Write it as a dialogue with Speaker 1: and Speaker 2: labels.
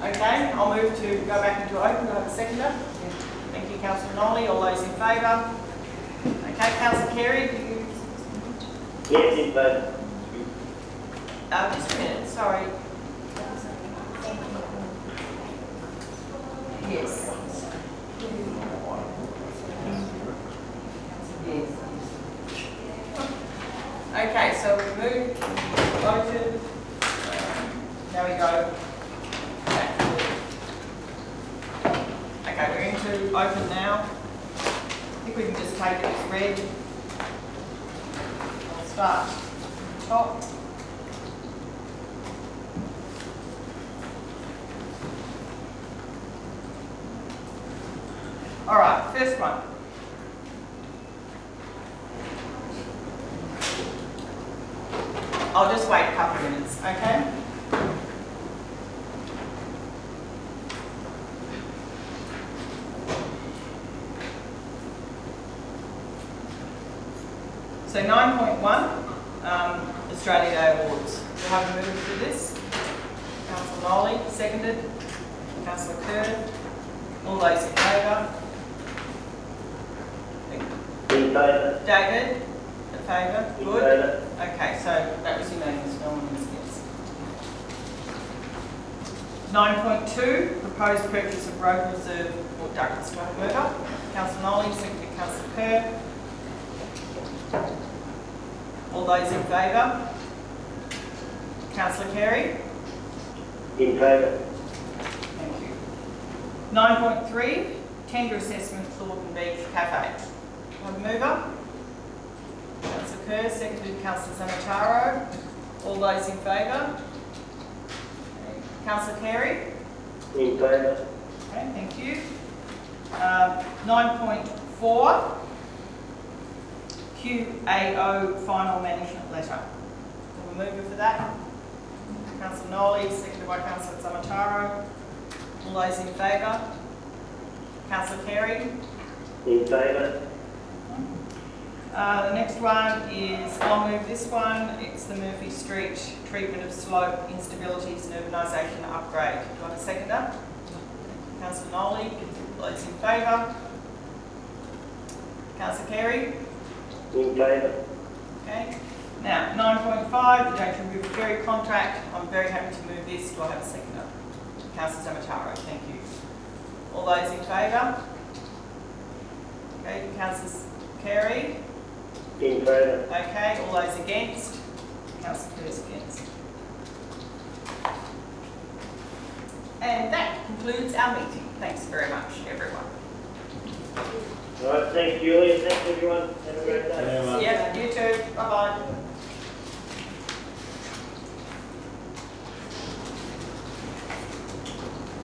Speaker 1: Okay, I'll move to go back into open. Do I have a seconder? Thank you, Councillor Nolly. All those in favour? Okay, Councillor Carey, do you...
Speaker 2: Yes, in favour.
Speaker 1: Just a minute, sorry. Yes. Yes. Okay, so we moved, voted. Now we go back to... Okay, we're into open now. I think we can just take it as read. I'll start top. All right, first one. I'll just wait a couple of minutes, okay? So 9.1, Australia Day Awards. Do I have a move for this? Councillor Nolly, seconded. Councillor Kerr. All those in favour?
Speaker 2: In favour.
Speaker 1: David? In favour?
Speaker 2: In
Speaker 1: Good.
Speaker 2: favour.
Speaker 1: Okay, so that was unanimous. No one was against. 9.2, proposed purchase of road reserve Port Douglas. Do I have a mover? Councillor Nolly, seconded. Councillor Kerr. All those in favour? Councillor Carey?
Speaker 2: In favour.
Speaker 1: Thank you. 9.3, tender assessment Thornton Beach Cafe. Do I have a mover? Councillor Kerr, seconded. Councillor Zamataro. All those in favour? Councillor Carey?
Speaker 2: In favour.
Speaker 1: Okay, thank you. 9.4, QAO final management letter. Have a mover for that? Councillor Nolly, seconded by Councillor Zamataro. All those in favour? Councillor Carey?
Speaker 2: In favour.
Speaker 1: The next one is, I'll move this one. It's the Murphy Street treatment of slope instabilities and urbanisation upgrade. Do you want a seconder? Councillor Nolly. All those in favour? Councillor Carey?
Speaker 2: In favour.
Speaker 1: Okay. Now, 9.5, the Danger River Ferry contract. I'm very happy to move this. Do I have a seconder? Councillor Zamataro, thank you. All those in favour? Okay, Councillor Carey?
Speaker 2: In favour.
Speaker 1: Okay, all those against? Councillor Kerr's against. And that concludes our meeting. Thanks very much, everyone.
Speaker 2: All right, thanks Julia, thanks everyone. Have a great day.
Speaker 1: Yeah, you too. Bye-bye.